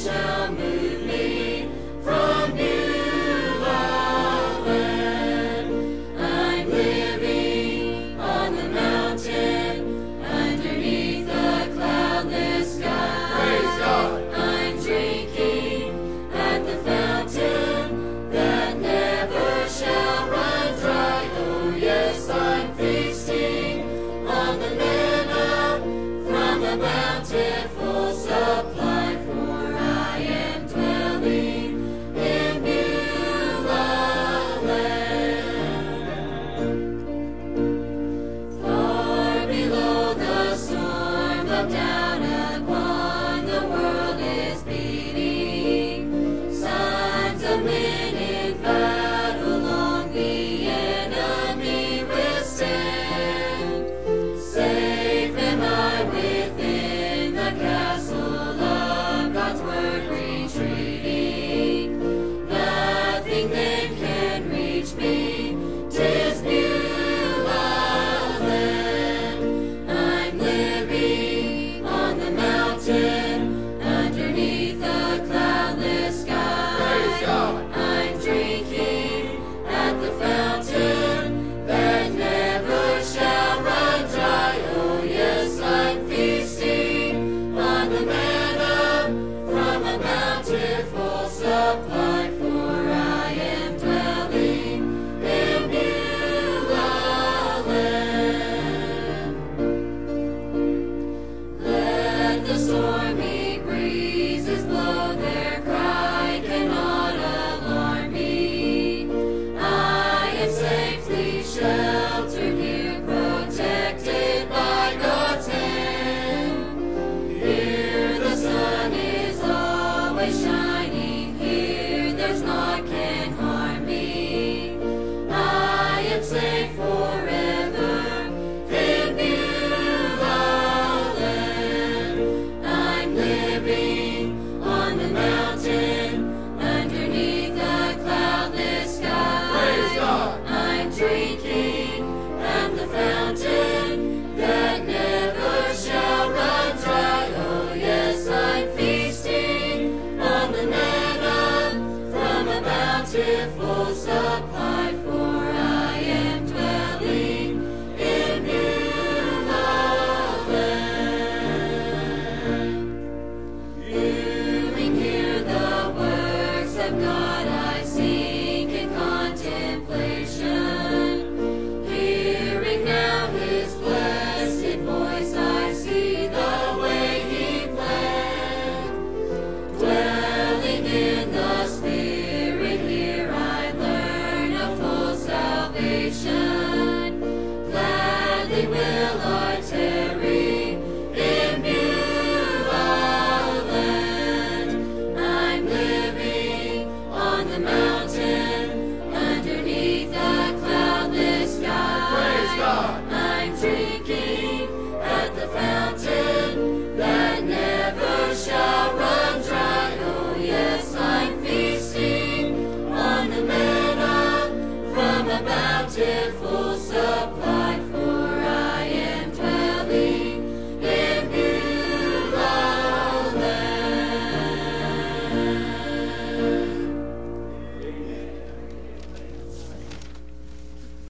shall move me from Beulah land. I'm living on the mountain underneath the cloudless sky. Praise God. I'm drinking at the fountain that never shall run dry. Oh yes, I'm feasting on the manna from a bountiful supply, for I am dwelling in Beulah land. Far below the storm of down upon the world is beating. Sons of men in battle long the enemy will stand. Safe am I within the castle of God's word retreating. Nothing then can reach me, 'tis Beulah land. I'm living on the mountain underneath the cloudless sky. Praise God. I'm drinking at the fountain that never shall run dry. Oh yes, I'm feasting on the manna from a bountiful supply, for I am dwelling in Beulah land. Let the stormy breezes blow, their cry cannot alarm me. I am safely sheltered here, protected by God's hand. Here the sun is always shining, here there's naught can harm me. I am safe forever in Beulah land. I'm living on the mountain underneath the cloudless sky. Praise God. I'm drinking at the fountain that never shall run dry. Oh yes, I'm feasting on the manna from a bountiful supply, for I am dwelling in Beulah land. Viewing here the works of God, I sink in contemplation. Hearing now His blessed voice, I see the way He planned. Dwelling in the Spirit, here I learn of full salvation. Gladly will